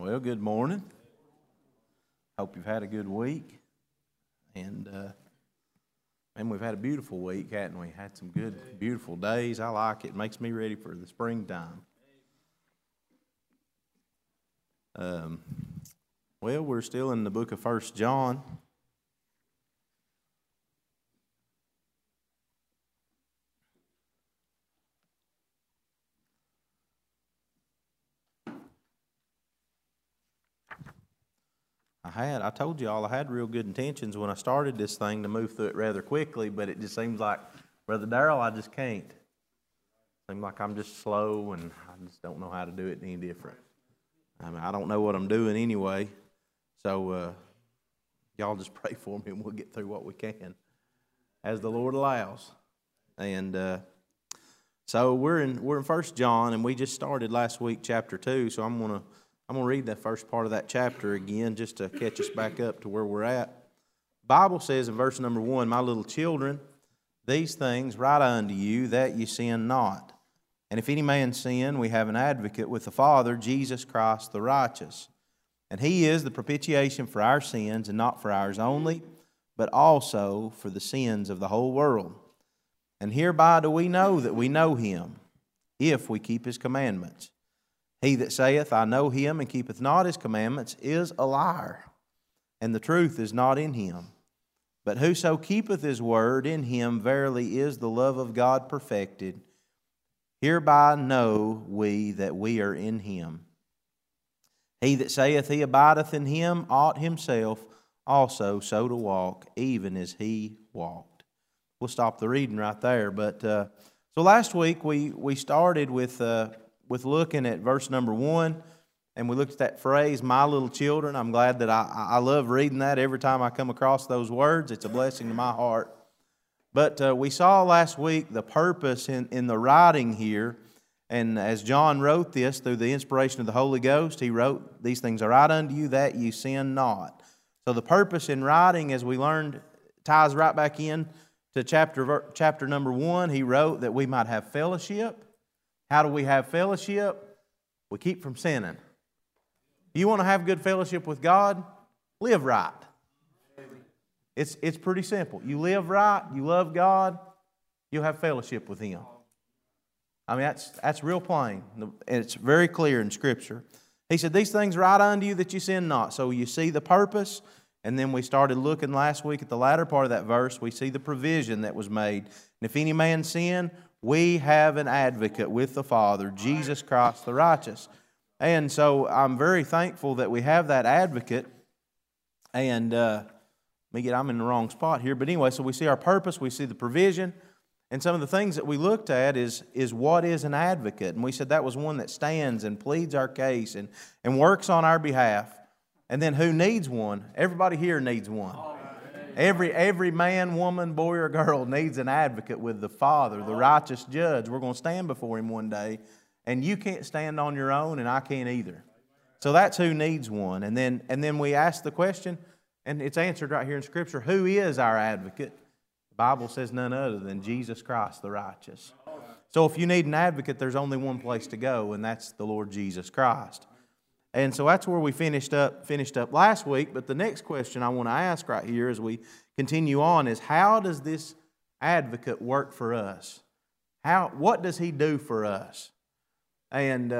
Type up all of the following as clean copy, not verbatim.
Well, good morning. Hope you've had a good week. And we've had a beautiful week, hadn't we? Had some good, beautiful days. I like it. It makes me ready for the springtime. Well, we're still in the book of 1 John. I told you all I had real good intentions when I started this thing to move through it rather quickly, but it just seems like, Brother Darrell, I just can't. Seems like I'm just slow and I just don't know how to do it any different. I mean, I don't know what I'm doing anyway, so y'all just pray for me and we'll get through what we can as the Lord allows. And so we're in 1 John, and we just started last week chapter 2, so I'm going to read that first part of that chapter again just to catch us back up to where we're at. The Bible says in verse number 1, "My little children, these things write unto you, that ye sin not. And if any man sin, we have an advocate with the Father, Jesus Christ the righteous. And he is the propitiation for our sins, and not for ours only, but also for the sins of the whole world. And hereby do we know that we know him, if we keep his commandments. He that saith, I know him, and keepeth not his commandments, is a liar, and the truth is not in him. But whoso keepeth his word, in him verily is the love of God perfected. Hereby know we that we are in him. He that saith he abideth in him ought himself also so to walk, even as he walked." We'll stop the reading right there. But so last week we started with looking at verse number 1, and we looked at that phrase, "my little children." I'm glad that I love reading that every time I come across those words. It's a blessing to my heart. But we saw last week the purpose in the writing here, and as John wrote this through the inspiration of the Holy Ghost, he wrote, "These things are right unto you, that you sin not." So the purpose in writing, as we learned, ties right back in to chapter number 1. He wrote that we might have fellowship. How do we have fellowship? We keep from sinning. You want to have good fellowship with God? Live right. It's pretty simple. You live right, you love God, you'll have fellowship with Him. I mean, that's real plain. And it's very clear in Scripture. He said, "These things write unto you, that you sin not." So you see the purpose, and then we started looking last week at the latter part of that verse. We see the provision that was made. And if any man sin, we have an advocate with the Father, Jesus Christ the righteous. And so I'm very thankful that we have that advocate. And I'm in the wrong spot here. But anyway, so we see our purpose, we see the provision. And some of the things that we looked at is what is an advocate. And we said that was one that stands and pleads our case and works on our behalf. And then who needs one? Everybody here needs one. Every man, woman, boy, or girl needs an advocate with the Father, the righteous judge. We're going to stand before Him one day, and you can't stand on your own, and I can't either. So that's who needs one. And then we ask the question, and it's answered right here in Scripture, who is our advocate? The Bible says none other than Jesus Christ the righteous. So if you need an advocate, there's only one place to go, and that's the Lord Jesus Christ. And so that's where we finished up last week. But the next question I want to ask right here as we continue on is, how does this advocate work for us? What does he do for us? And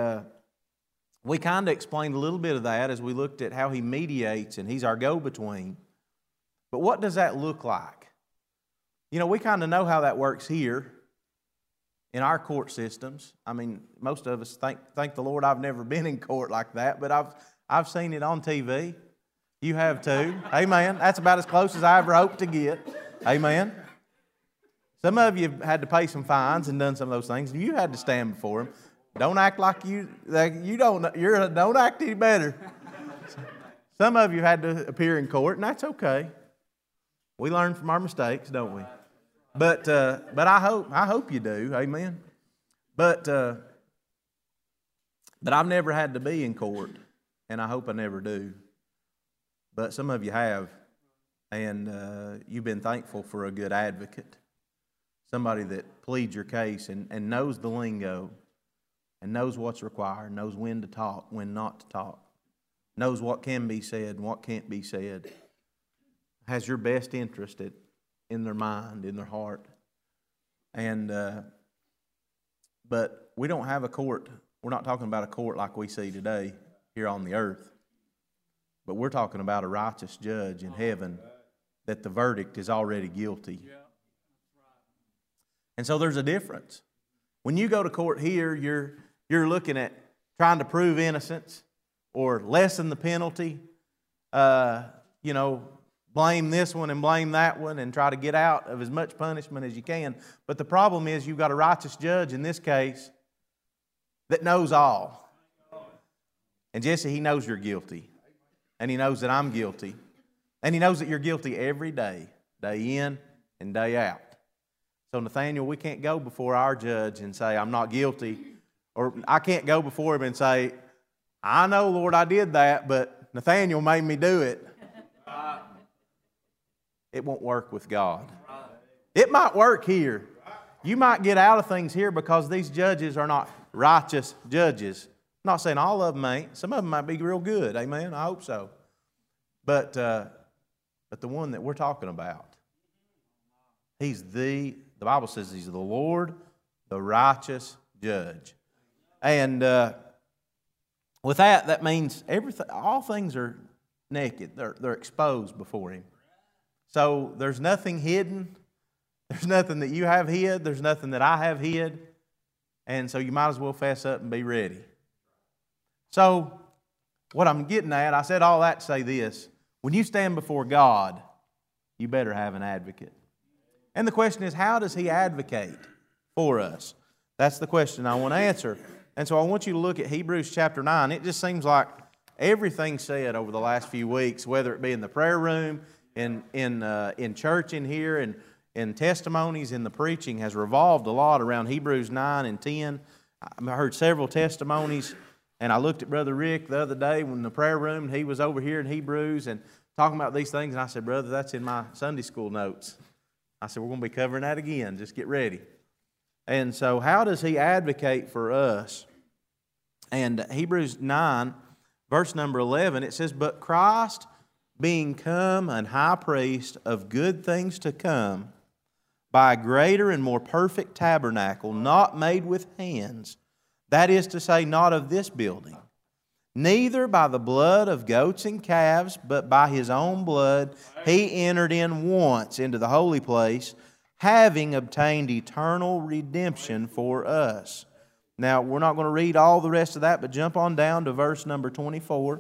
we kind of explained a little bit of that as we looked at how he mediates and he's our go-between. But what does that look like? You know, we kind of know how that works here in our court systems. I mean, most of us thank the Lord I've never been in court like that, but I've seen it on TV. You have too. Amen. That's about as close as I ever hoped to get. Amen. Some of you had to pay some fines and done some of those things. You had to stand before Him. Don't act like you don't act any better. Some of you had to appear in court, and that's okay. We learn from our mistakes, don't we? But I hope you do, amen. But I've never had to be in court, and I hope I never do. But some of you have, and you've been thankful for a good advocate, somebody that pleads your case and knows the lingo, and knows what's required, knows when to talk, when not to talk. knows what can be said and what can't be said, has your best interest in their mind, in their heart. And but we don't have a court. We're not talking about a court like we see today here on the earth. But we're talking about a righteous judge in heaven that the verdict is already guilty. And so there's a difference. When you go to court here, you're looking at trying to prove innocence or lessen the penalty, blame this one and blame that one and try to get out of as much punishment as you can. But the problem is you've got a righteous judge in this case that knows all. And Jesse, he knows you're guilty. And he knows that I'm guilty. And he knows that you're guilty every day, day in and day out. So Nathaniel, we can't go before our judge and say, I'm not guilty. Or I can't go before him and say, I know, Lord, I did that, but Nathaniel made me do it. It won't work with God. It might work here. You might get out of things here because these judges are not righteous judges. I'm not saying all of them ain't. Some of them might be real good. Amen. I hope so. But the one that we're talking about, the Bible says He's the Lord, the righteous judge. And with that means everything. All things are naked. They're exposed before Him. So there's nothing hidden. There's nothing that you have hid. There's nothing that I have hid. And so you might as well fess up and be ready. So what I'm getting at, I said all that to say this. When you stand before God, you better have an advocate. And the question is, how does He advocate for us? That's the question I want to answer. And so I want you to look at Hebrews chapter 9. It just seems like everything said over the last few weeks, whether it be in the prayer room, in church in here, and in testimonies, in the preaching, has revolved a lot around Hebrews 9 and 10. I heard several testimonies, and I looked at Brother Rick the other day in the prayer room, and he was over here in Hebrews and talking about these things, and I said, Brother, that's in my Sunday school notes. I said, we're going to be covering that again. Just get ready. And so how does He advocate for us? And Hebrews 9, verse number 11, it says, But Christ, being come an high priest of good things to come, by a greater and more perfect tabernacle, not made with hands, that is to say, not of this building, neither by the blood of goats and calves, but by His own blood He entered in once into the holy place, having obtained eternal redemption for us. Now, we're not going to read all the rest of that, but jump on down to verse number 24.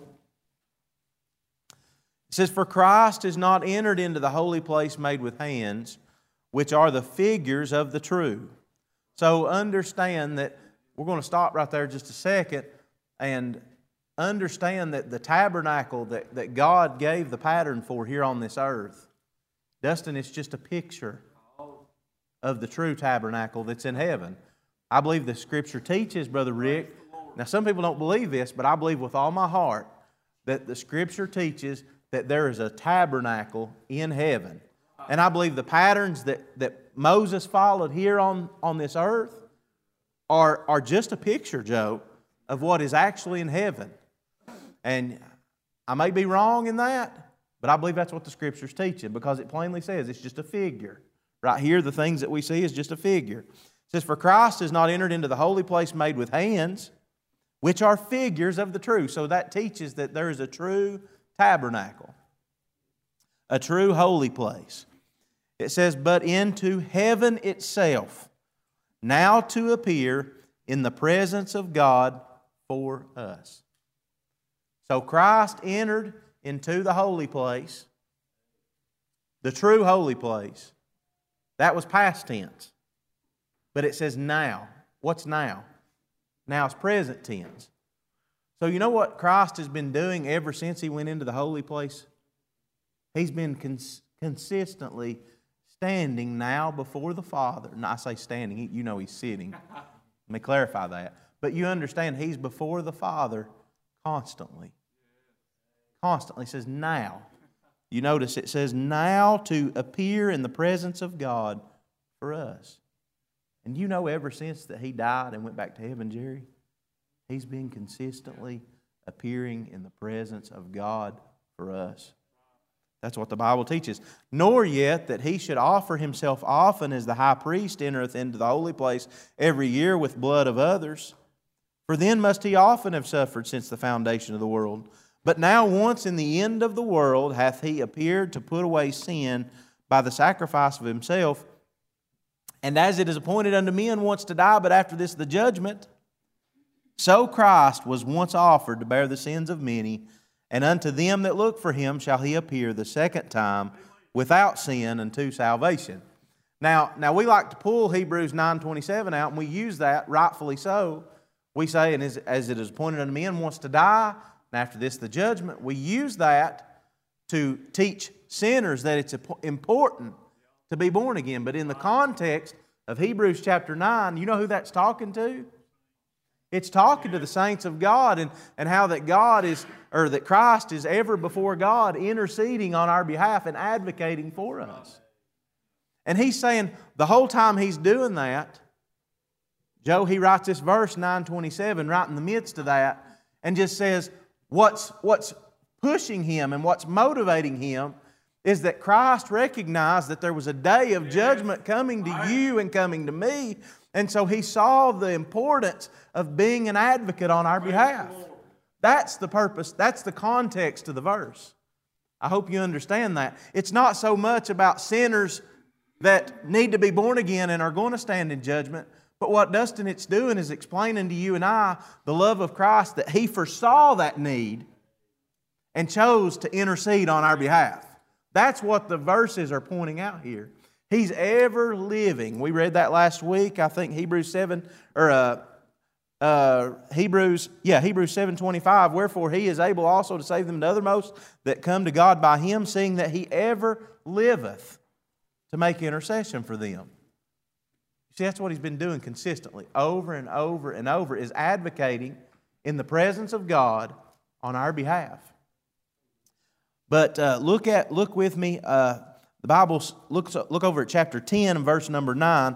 It says, For Christ is not entered into the holy place made with hands, which are the figures of the true. So understand that, we're going to stop right there just a second and understand that the tabernacle that God gave the pattern for here on this earth, Dustin, it's just a picture of the true tabernacle that's in heaven. I believe the Scripture teaches, Brother Rick, now some people don't believe this, but I believe with all my heart that the Scripture teaches that there is a tabernacle in heaven. And I believe the patterns that Moses followed here on this earth are just a picture, Joe, of what is actually in heaven. And I may be wrong in that, but I believe that's what the Scripture's teaching, because it plainly says it's just a figure. Right here, the things that we see is just a figure. It says, For Christ is not entered into the holy place made with hands, which are figures of the true. So that teaches that there is a true tabernacle, a true holy place. It says, But into heaven itself, now to appear in the presence of God for us. So Christ entered into the holy place, the true holy place. That was past tense. But it says now. What's now? Now it's present tense. So you know what Christ has been doing ever since He went into the holy place? He's been consistently standing now before the Father. And I say standing, you know He's sitting. Let me clarify that. But you understand He's before the Father constantly. Constantly. It says now. You notice it says now to appear in the presence of God for us. And you know ever since that He died and went back to heaven, Jerry, He's been consistently appearing in the presence of God for us. That's what the Bible teaches. Nor yet that he should offer himself often as the high priest entereth into the holy place every year with blood of others. For then must he often have suffered since the foundation of the world. But now once in the end of the world hath he appeared to put away sin by the sacrifice of himself. And as it is appointed unto men once to die, but after this the judgment, so Christ was once offered to bear the sins of many, and unto them that look for him shall he appear the second time without sin unto salvation. Now we like to pull Hebrews 9:27 out, and we use that, rightfully so. We say, and as it is appointed unto men once to die, and after this the judgment. We use that to teach sinners that it's important to be born again. But in the context of Hebrews chapter 9, you know who that's talking to? It's talking to the saints of God, and how that God is, or that Christ is ever before God interceding on our behalf and advocating for us. And he's saying the whole time he's doing that, Joe, he writes this verse 9:27 right in the midst of that, and just says what's pushing him and what's motivating him is that Christ recognized that there was a day of judgment coming to you and coming to me. And so he saw the importance of being an advocate on our behalf. That's the purpose, that's the context of the verse. I hope you understand that. It's not so much about sinners that need to be born again and are going to stand in judgment, but what Dustin it's doing is explaining to you and I the love of Christ, that He foresaw that need and chose to intercede on our behalf. That's what the verses are pointing out here. He's ever living. We read that last week. I think Hebrews 7:25. Wherefore He is able also to save them to othermost that come to God by Him, seeing that He ever liveth to make intercession for them. See, that's what He's been doing consistently, over and over and over, is advocating in the presence of God on our behalf. But look with me. The Bible, look over at chapter 10 and verse number 9.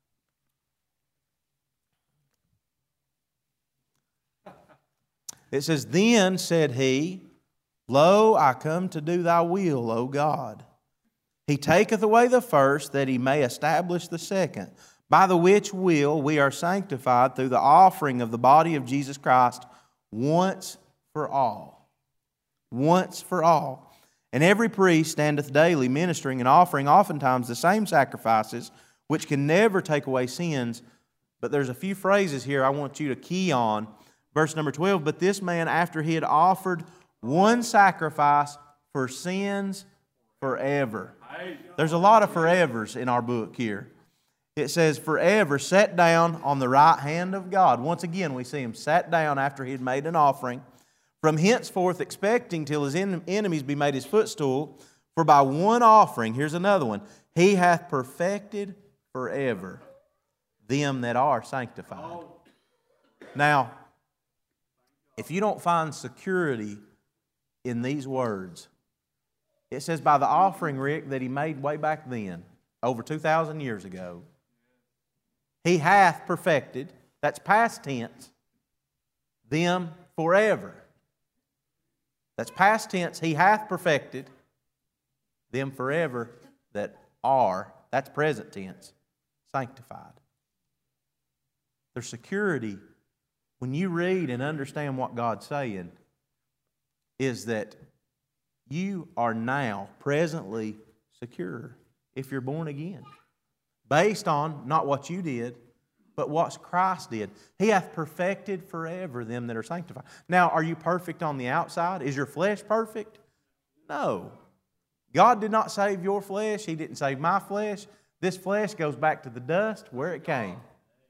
It says, Then said he, Lo, I come to do thy will, O God. He taketh away the first, that he may establish the second, by the which will we are sanctified through the offering of the body of Jesus Christ once for all. Once for all. And every priest standeth daily ministering and offering oftentimes the same sacrifices, which can never take away sins. But there's a few phrases here I want you to key on. Verse number 12, But this man, after he had offered one sacrifice for sins forever. There's a lot of forevers in our book here. It says, forever, sat down on the right hand of God. Once again, we see him sat down after he had made an offering. From henceforth expecting till his enemies be made his footstool. For by one offering, here's another one, he hath perfected forever them that are sanctified. Now, if you don't find security in these words, it says by the offering, Rick, that he made way back then, over 2,000 years ago, he hath perfected, that's past tense, them forever. That's past tense. He hath perfected them forever that are, that's present tense, sanctified. There's security when you read and understand what God's saying, is that you are now presently secure if you're born again. Based on not what you did, but what Christ did. He hath perfected forever them that are sanctified. Now, are you perfect on the outside? Is your flesh perfect? No. God did not save your flesh. He didn't save my flesh. This flesh goes back to the dust where it came.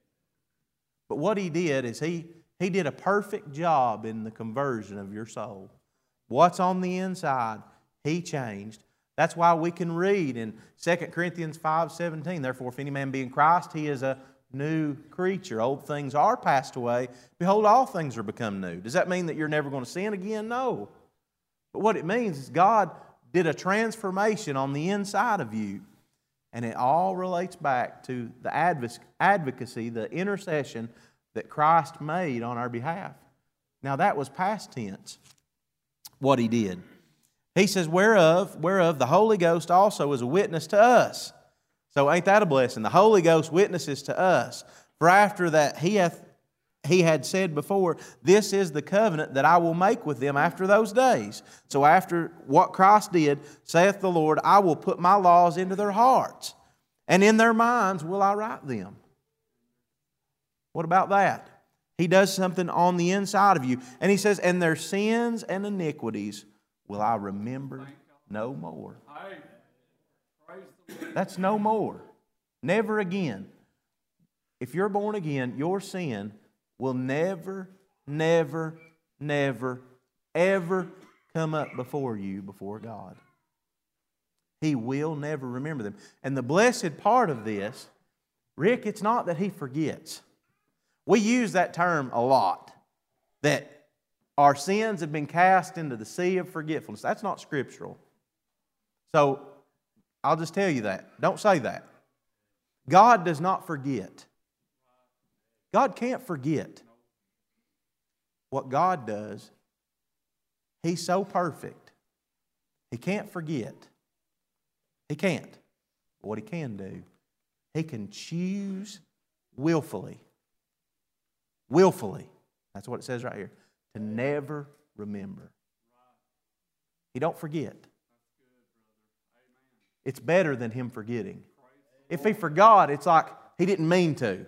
But what He did is He did a perfect job in the conversion of your soul. What's on the inside, He changed. That's why we can read in 2 Corinthians 5:17, Therefore, if any man be in Christ, he is a new creature. Old things are passed away. Behold, all things are become new. Does that mean that you're never going to sin again? No. But what it means is God did a transformation on the inside of you. And it all relates back to the advocacy, the intercession that Christ made on our behalf. Now that was past tense, what He did. He says, whereof the Holy Ghost also is a witness to us. So ain't that a blessing? The Holy Ghost witnesses to us. For after that He had said before, this is the covenant that I will make with them after those days. So after what Christ did, saith the Lord, I will put my laws into their hearts, and in their minds will I write them. What about that? He does something on the inside of you. And He says, and their sins and iniquities will I remember no more. That's no more. Never again. If you're born again, your sin will never, never, never, ever come up before you, before God. He will never remember them. And the blessed part of this, Rick, it's not that He forgets. We use that term a lot, that our sins have been cast into the sea of forgetfulness. That's not scriptural. So, I'll just tell you that. Don't say that. God does not forget. God can't forget. What God does, He's so perfect, He can't forget. He can't. But what He can do, He can choose willfully. Willfully. That's what it says right here. To never remember. He don't forget. It's better than Him forgetting. If He forgot, it's like He didn't mean to.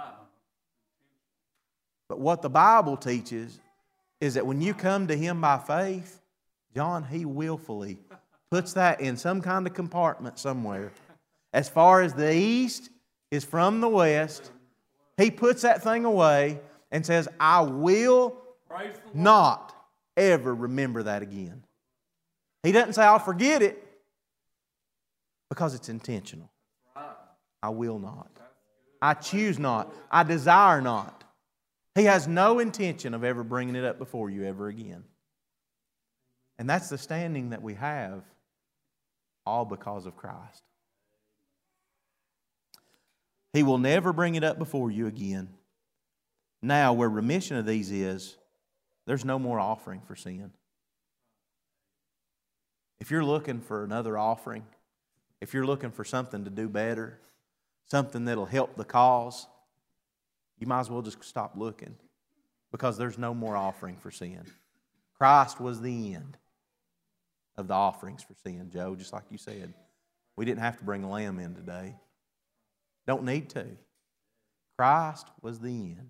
But what the Bible teaches is that when you come to Him by faith, John, He willfully puts that in some kind of compartment somewhere. As far as the east is from the west, He puts that thing away and says, I will not ever remember that again. He doesn't say, I'll forget it, because it's intentional. I will not. I choose not. I desire not. He has no intention of ever bringing it up before you ever again. And that's the standing that we have, all because of Christ. He will never bring it up before you again. Now, where remission of these is, there's no more offering for sin. If you're looking for another offering, if you're looking for something to do better, something that'll help the cause, you might as well just stop looking, because there's no more offering for sin. Christ was the end of the offerings for sin, Joe, just like you said. We didn't have to bring a lamb in today. Don't need to. Christ was the end.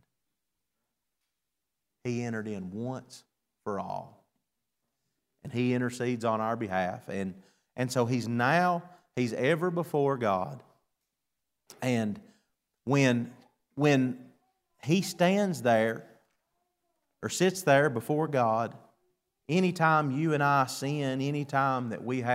He entered in once for all. And He intercedes on our behalf. And so He's ever before God. And when He stands there or sits there before God, anytime you and I sin, anytime that we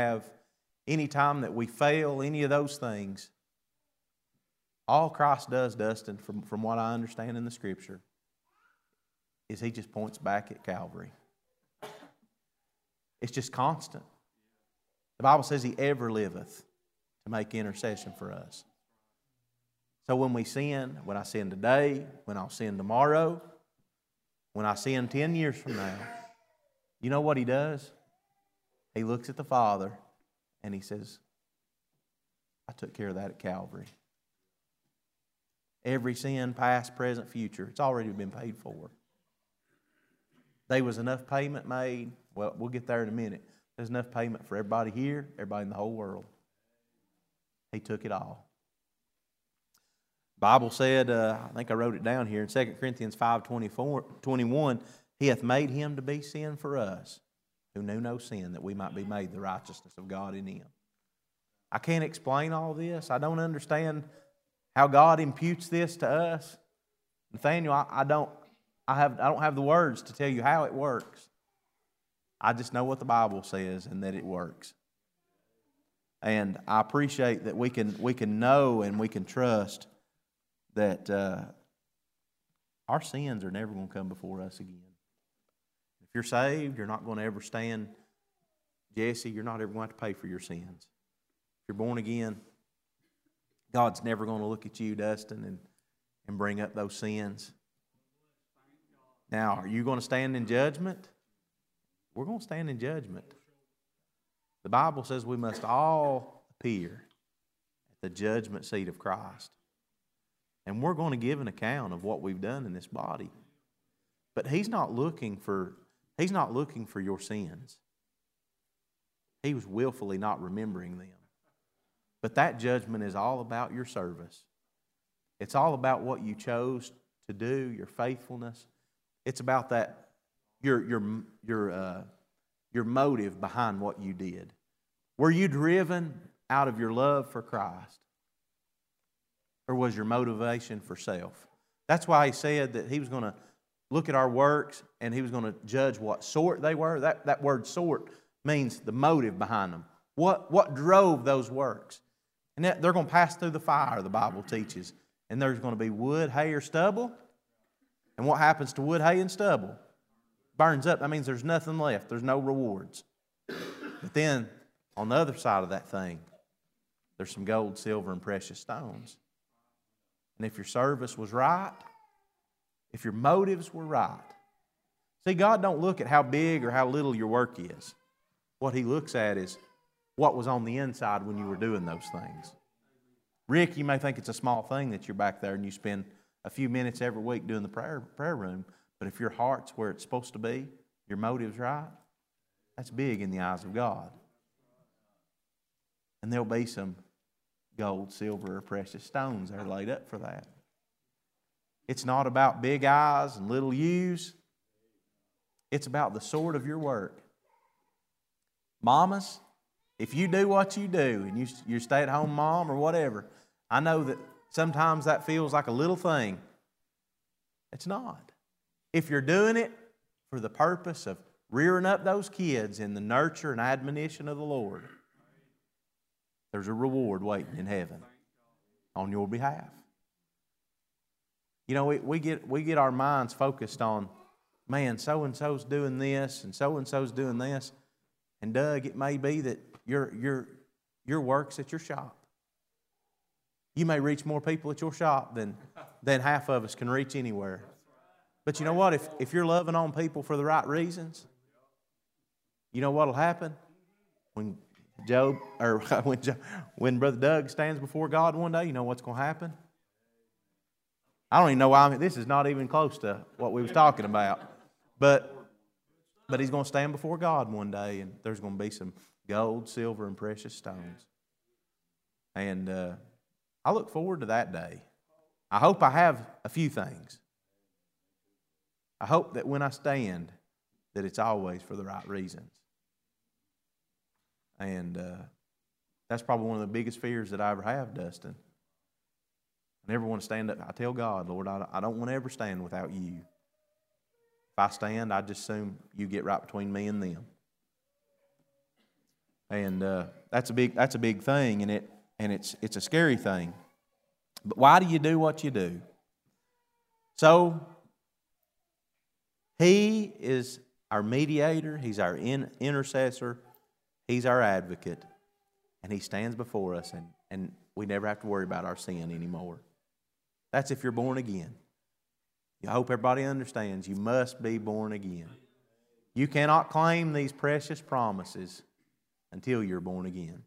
fail, any of those things, all Christ does, Dustin, from what I understand in the Scripture, is He just points back at Calvary. It's just constant. The Bible says He ever liveth to make intercession for us. So when we sin, when I sin today, when I'll sin tomorrow, when I sin 10 years from now, you know what He does? He looks at the Father and He says, I took care of that at Calvary. Every sin, past, present, future, it's already been paid for. There was enough payment made. Well, we'll get there in a minute. There's enough payment for everybody here, everybody in the whole world. He took it all. Bible said, I think I wrote it down here in 2 Corinthians 5:21, He hath made Him to be sin for us, who knew no sin, that we might be made the righteousness of God in Him. I can't explain all this. I don't understand how God imputes this to us. Nathaniel, I don't have the words to tell you how it works. I just know what the Bible says and that it works. And I appreciate that we can know and we can trust that our sins are never going to come before us again. If you're saved, you're not going to ever stand. Jesse, you're not ever going to have to pay for your sins. If you're born again, God's never going to look at you, Dustin, and bring up those sins. Now, are you going to stand in judgment? We're going to stand in judgment. The Bible says we must all appear at the judgment seat of Christ. And we're going to give an account of what we've done in this body. But He's not looking for your sins. He was willfully not remembering them. But that judgment is all about your service. It's all about what you chose to do, your faithfulness. It's about that your motive behind what you did. Were you driven out of your love for Christ? Or was your motivation for self? That's why He said that He was going to look at our works and He was going to judge what sort they were. That word sort means the motive behind them. What drove those works? And they're going to pass through the fire, the Bible teaches. And there's going to be wood, hay, or stubble. And what happens to wood, hay, and stubble? Burns up. That means there's nothing left. There's no rewards. But then, on the other side of that thing, there's some gold, silver, and precious stones. And if your service was right, if your motives were right. See, God don't look at how big or how little your work is. What He looks at is what was on the inside when you were doing those things. Rick, you may think it's a small thing that you're back there and you spend a few minutes every week doing the prayer room, but if your heart's where it's supposed to be, your motive's right, that's big in the eyes of God. And there'll be some gold, silver, or precious stones that are laid up for that. It's not about big I's and little U's. It's about the sort of your work. Mamas, if you do what you do and you're stay-at-home mom or whatever, I know that sometimes that feels like a little thing. It's not. If you're doing it for the purpose of rearing up those kids in the nurture and admonition of the Lord, there's a reward waiting in heaven on your behalf. You know, we get our minds focused on, man, so-and-so's doing this and so-and-so's doing this. And Doug, it may be that your work's at your shop. You may reach more people at your shop than half of us can reach anywhere. But you know what? If you're loving on people for the right reasons, you know what'll happen? When when Brother Doug stands before God one day, you know what's going to happen? I don't even know why. This is not even close to what we was talking about. But he's going to stand before God one day, and there's going to be some gold, silver, and precious stones. And I look forward to that day. I hope I have a few things. I hope that when I stand, that it's always for the right reasons. And that's probably one of the biggest fears that I ever have, Dustin. I never want to stand up. I tell God, Lord, I don't want to ever stand without you. If I stand, I just assume you get right between me and them. And that's a big thing, and it's a scary thing. But why do you do what you do? So He is our mediator. He's our intercessor. He's our advocate. And He stands before us, and we never have to worry about our sin anymore. That's if you're born again. I hope everybody understands you must be born again. You cannot claim these precious promises until you're born again.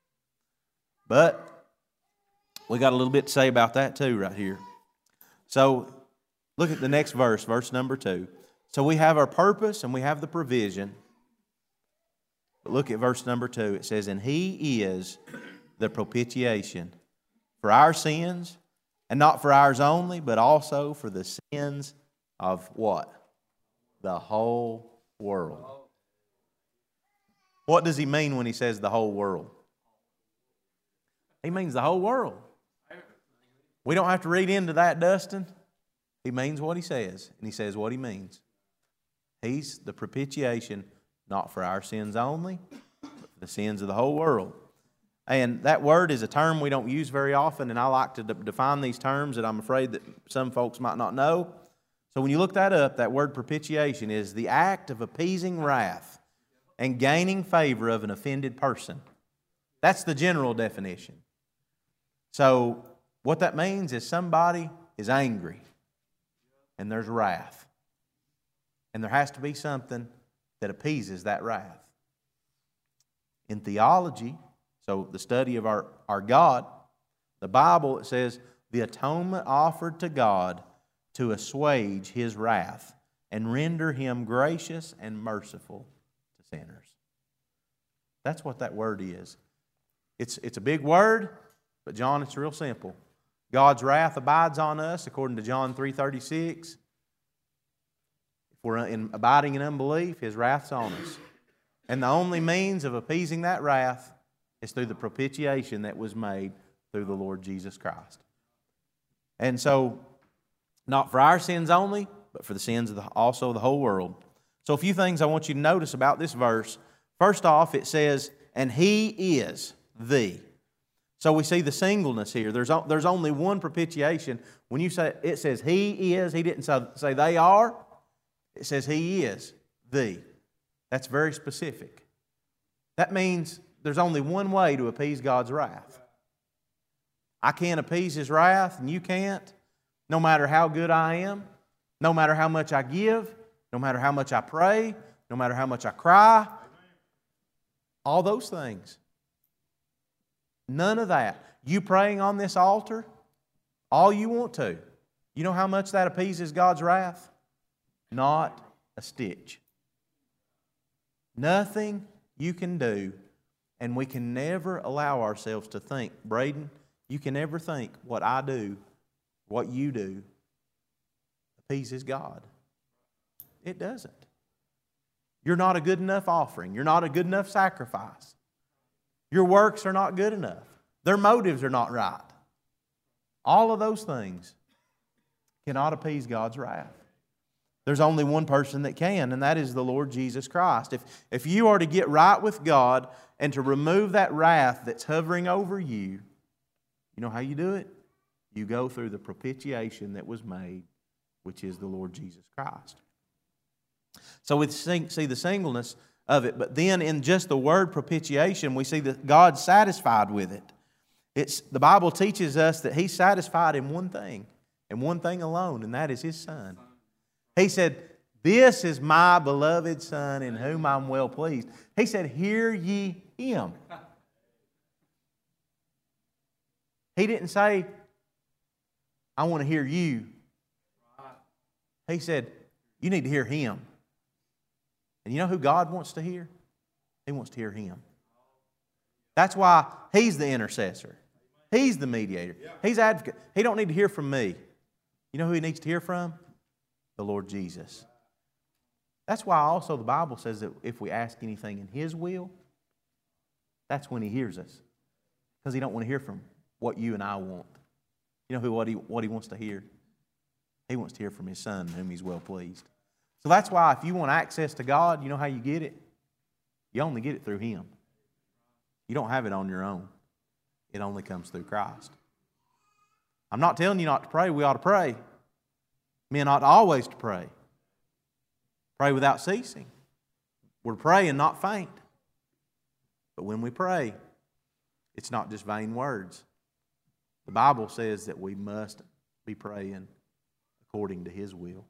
But we got a little bit to say about that too right here. So look at the next verse, verse number 2. So we have our purpose and we have the provision. But look at verse number 2. It says, and He is the propitiation for our sins, and not for ours only, but also for the sins of what? The whole world. What does He mean when He says the whole world? He means the whole world. We don't have to read into that, Dustin. He means what He says, and He says what He means. He's the propitiation, not for our sins only, but for the sins of the whole world. And that word is a term we don't use very often, and I like to define these terms that I'm afraid that some folks might not know. So when you look that up, that word propitiation is the act of appeasing wrath and gaining favor of an offended person. That's the general definition. So what that means is somebody is angry and there's wrath. And there has to be something that appeases that wrath. In theology, so the study of our God, the Bible, it says, the atonement offered to God to assuage His wrath and render Him gracious and merciful to sinners. That's what that word is. It's a big word, but John, it's real simple. God's wrath abides on us, according to John 3:36. If we're abiding in unbelief, His wrath's on us. And the only means of appeasing that wrath is through the propitiation that was made through the Lord Jesus Christ. And so, not for our sins only, but for the sins of also the whole world. So a few things I want you to notice about this verse. First off, it says, and He is the. So we see the singleness here. There's only one propitiation. When you say it says He is, He didn't say they are. It says He is the. That's very specific. That means there's only one way to appease God's wrath. I can't appease His wrath, and you can't, no matter how good I am, no matter how much I give, no matter how much I pray, no matter how much I cry, all those things. None of that. You praying on this altar, all you want to. You know how much that appeases God's wrath? Not a stitch. Nothing you can do, and we can never allow ourselves to think, Braden, you can never think what I do, what you do, appeases God. It doesn't. You're not a good enough offering. You're not a good enough sacrifice. Your works are not good enough. Their motives are not right. All of those things cannot appease God's wrath. There's only one person that can, and that is the Lord Jesus Christ. If you are to get right with God and to remove that wrath that's hovering over you, you know how you do it? You go through the propitiation that was made, which is the Lord Jesus Christ. So we see the singleness of it, but then in just the word propitiation, we see that God's satisfied with it. The Bible teaches us that He's satisfied in one thing, and one thing alone, and that is His Son. He said, this is my beloved Son in whom I'm well pleased. He said, hear ye Him. He didn't say, I want to hear you. He said, you need to hear Him. And you know who God wants to hear? He wants to hear Him. That's why He's the intercessor. He's the mediator. He's advocate. He don't need to hear from me. You know who He needs to hear from? The Lord Jesus. That's why also the Bible says that if we ask anything in His will, that's when He hears us. Because He don't want to hear from what you and I want. You know what he wants to hear? He wants to hear from His Son, whom He's well pleased. So that's why if you want access to God, you know how you get it? You only get it through Him. You don't have it on your own. It only comes through Christ. I'm not telling you not to pray. We ought to pray. Men ought always to pray. Pray without ceasing. We're to pray and not faint. But when we pray, it's not just vain words. The Bible says that we must be praying according to His will.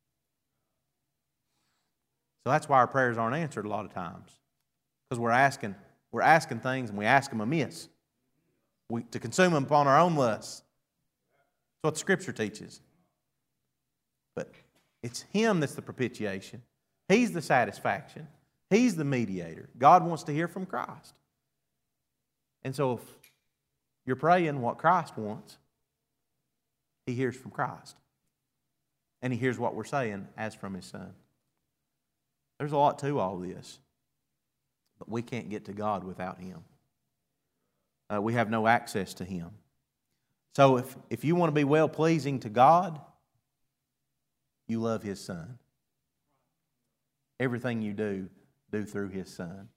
So that's why our prayers aren't answered a lot of times. Because we're asking things and we ask them amiss. To consume them upon our own lusts. That's what the Scripture teaches. But it's Him that's the propitiation. He's the satisfaction. He's the mediator. God wants to hear from Christ. And so if you're praying what Christ wants, He hears from Christ. And He hears what we're saying as from His Son. There's a lot to all this. But we can't get to God without Him. We have no access to Him. So if you want to be well-pleasing to God, you love His Son. Everything you do through His Son.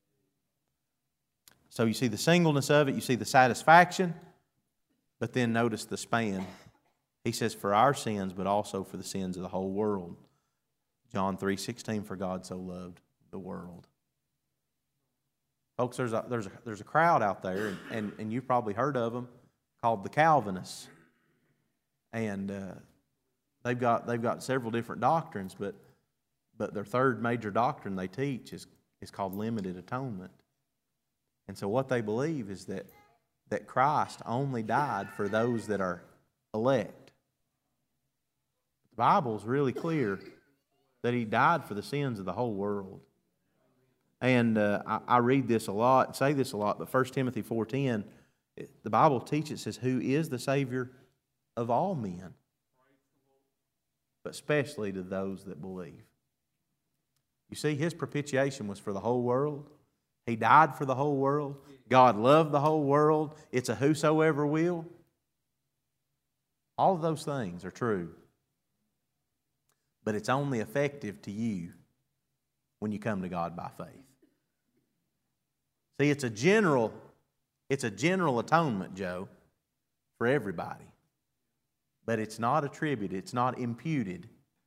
So you see the singleness of it, you see the satisfaction, but then notice the span. He says for our sins, but also for the sins of the whole world. John 3:16, for God so loved the world. Folks, there's a crowd out there, and you've probably heard of them, called the Calvinists. And they've got several different doctrines, but But their third major doctrine they teach is called limited atonement. And so what they believe is that Christ only died for those that are elect. The Bible's really clear that He died for the sins of the whole world. And I read this a lot, say this a lot, but 1 Timothy 4:10, the Bible teaches, it says, who is the Savior of all men, but especially to those that believe. You see, His propitiation was for the whole world. He died for the whole world. God loved the whole world. It's a whosoever will. All of those things are true. But it's only effective to you when you come to God by faith. See, it's a general atonement, Joe, for everybody. But it's not attributed, it's not imputed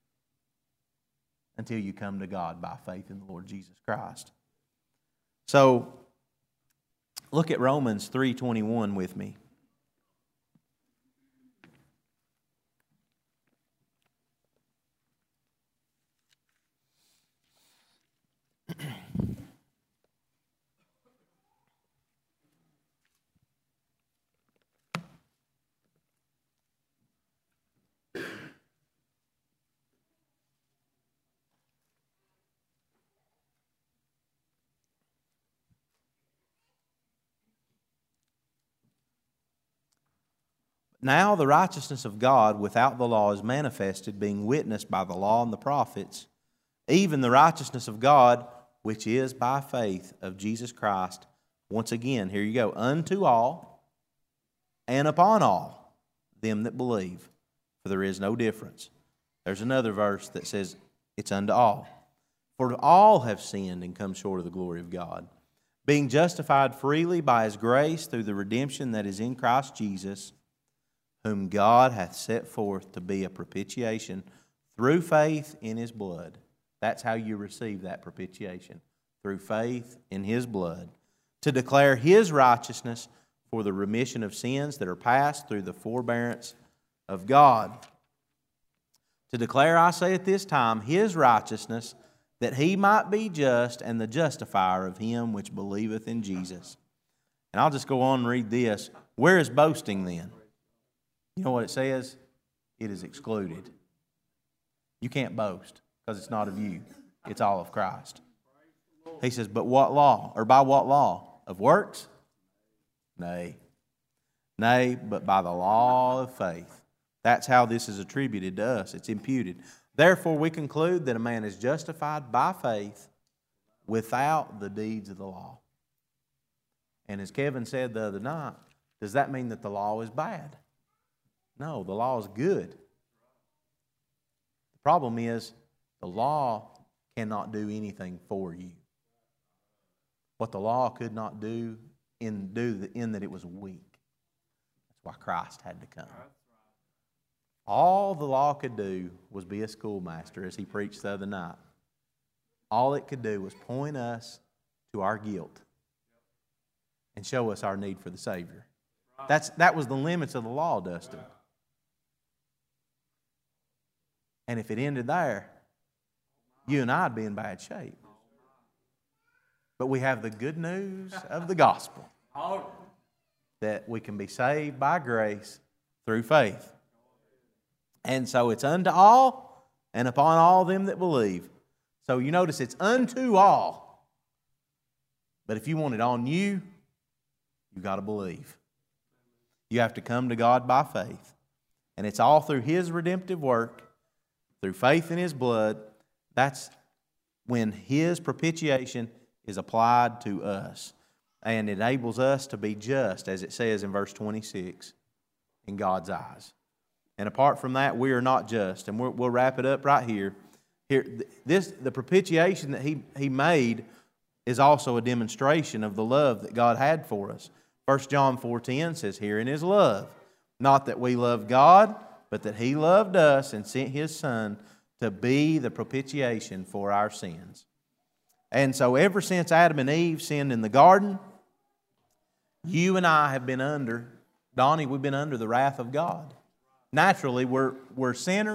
until you come to God by faith in the Lord Jesus Christ. So, look at Romans 3:21 with me. Now the righteousness of God without the law is manifested, being witnessed by the law and the prophets, even the righteousness of God, which is by faith of Jesus Christ. Once again, here you go. Unto all and upon all them that believe, for there is no difference. There's another verse that says it's unto all. For all have sinned and come short of the glory of God, being justified freely by His grace through the redemption that is in Christ Jesus, whom God hath set forth to be a propitiation through faith in His blood. That's how you receive that propitiation, through faith in His blood, to declare His righteousness for the remission of sins that are past through the forbearance of God. To declare, I say at this time, His righteousness, that He might be just and the justifier of him which believeth in Jesus. And I'll just go on and read this. Where is boasting then? You know what it says? It is excluded. You can't boast because it's not of you. It's all of Christ. He says, but what law? Or by what law? Of works? Nay. Nay, but by the law of faith. That's how this is attributed to us. It's imputed. Therefore, we conclude that a man is justified by faith without the deeds of the law. And as Kevin said the other night, does that mean that the law is bad? No, the law is good. The problem is the law cannot do anything for you. What the law could not do in that it was weak. That's why Christ had to come. All the law could do was be a schoolmaster, as he preached the other night. All it could do was point us to our guilt and show us our need for the Savior. That was the limits of the law, Dustin. And if it ended there, you and I would be in bad shape. But we have the good news of the gospel, that we can be saved by grace through faith. And so it's unto all and upon all them that believe. So you notice it's unto all. But if you want it on you, you've got to believe. You have to come to God by faith. And it's all through His redemptive work, through faith in His blood. That's when His propitiation is applied to us and enables us to be just, as it says in verse 26, in God's eyes. And apart from that, we are not just. And we'll wrap it up right here. The propitiation that He made is also a demonstration of the love that God had for us. 1 John 4:10 says, herein is love, not that we love God, but that He loved us and sent His Son to be the propitiation for our sins. And so ever since Adam and Eve sinned in the garden, you and I have been under, Donnie, we've been under the wrath of God. Naturally, we're sinners.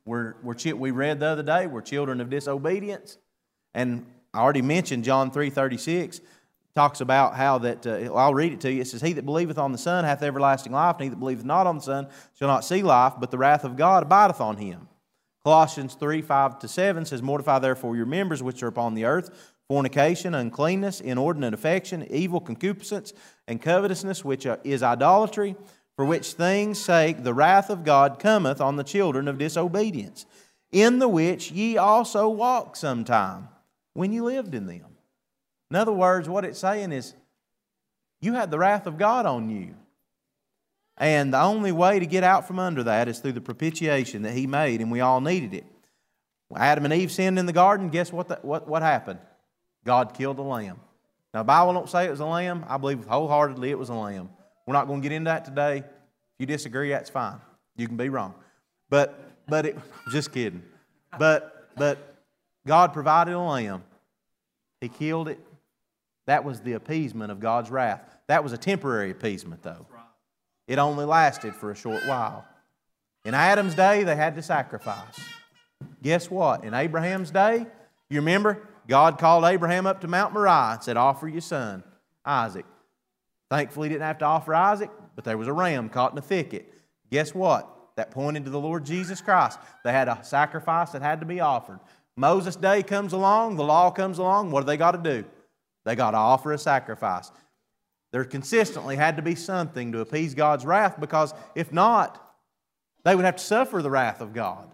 We read the other day, we're children of disobedience. And I already mentioned John 3:36. Talks about how that, I'll read it to you. It says, he that believeth on the Son hath everlasting life, and he that believeth not on the Son shall not see life, but the wrath of God abideth on him. Colossians 3:5-7 says, mortify therefore your members which are upon the earth, fornication, uncleanness, inordinate affection, evil concupiscence, and covetousness, which is idolatry, for which things' sake the wrath of God cometh on the children of disobedience, in the which ye also walked sometime, when you lived in them. In other words, what it's saying is, you had the wrath of God on you. And the only way to get out from under that is through the propitiation that He made, and we all needed it. When Adam and Eve sinned in the garden, guess what happened? God killed the lamb. Now, the Bible don't say it was a lamb. I believe wholeheartedly it was a lamb. We're not going to get into that today. If you disagree, that's fine. You can be wrong. But just kidding. But God provided a lamb. He killed it. That was the appeasement of God's wrath. That was a temporary appeasement, though. It only lasted for a short while. In Adam's day, they had to sacrifice. Guess what? In Abraham's day, you remember, God called Abraham up to Mount Moriah and said, offer your son, Isaac. Thankfully, he didn't have to offer Isaac, but there was a ram caught in the thicket. Guess what? That pointed to the Lord Jesus Christ. They had a sacrifice that had to be offered. Moses' day comes along, the law comes along, what do they got to do? They got to offer a sacrifice. There consistently had to be something to appease God's wrath, because if not, they would have to suffer the wrath of God.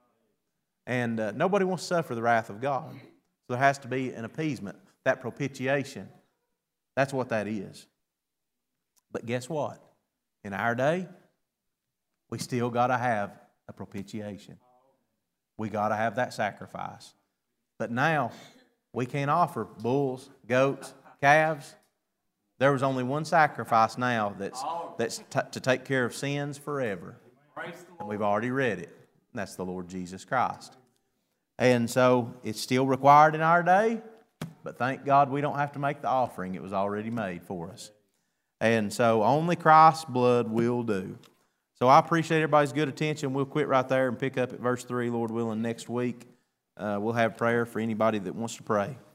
And nobody wants to suffer the wrath of God. So there has to be an appeasement, that propitiation. That's what that is. But guess what? In our day, we still got to have a propitiation. We got to have that sacrifice. But now, we can't offer bulls, goats, calves. There was only one sacrifice now that's to take care of sins forever. And we've already read it. And that's the Lord Jesus Christ. And so it's still required in our day, but thank God we don't have to make the offering. It was already made for us. And so only Christ's blood will do. So I appreciate everybody's good attention. We'll quit right there and pick up at verse 3, Lord willing, next week. We'll have prayer for anybody that wants to pray.